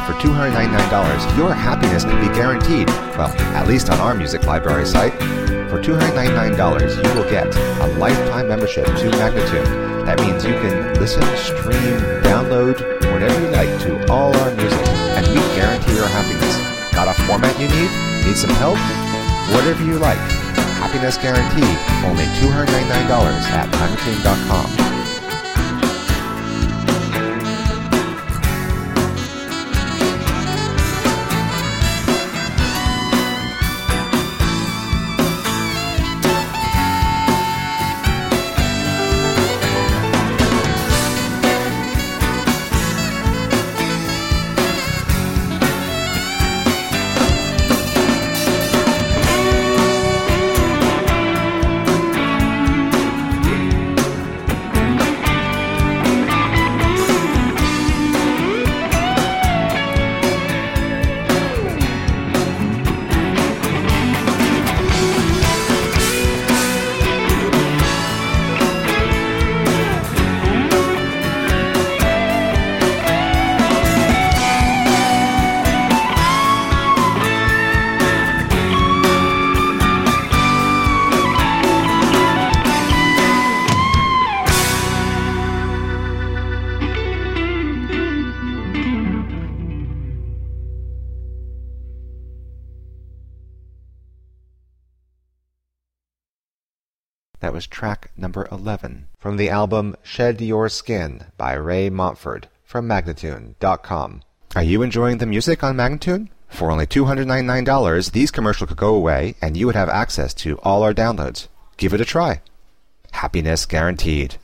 that for $299, your happiness can be guaranteed. Well, at least on our music library site. For $299, you will get a lifetime membership to Magnatune. That means you can listen, stream, download, whatever you like to all our music, and we guarantee your happiness. Got a format you need? Need some help? Whatever you like. Happiness guaranteed. Only $299 at Magnatune.com. That was track number 11 from the album Shed Your Skin by Ray Montford from Magnatune.com. Are you enjoying the music on Magnatune? For only $299, these commercials could go away and you would have access to all our downloads. Give it a try. Happiness guaranteed.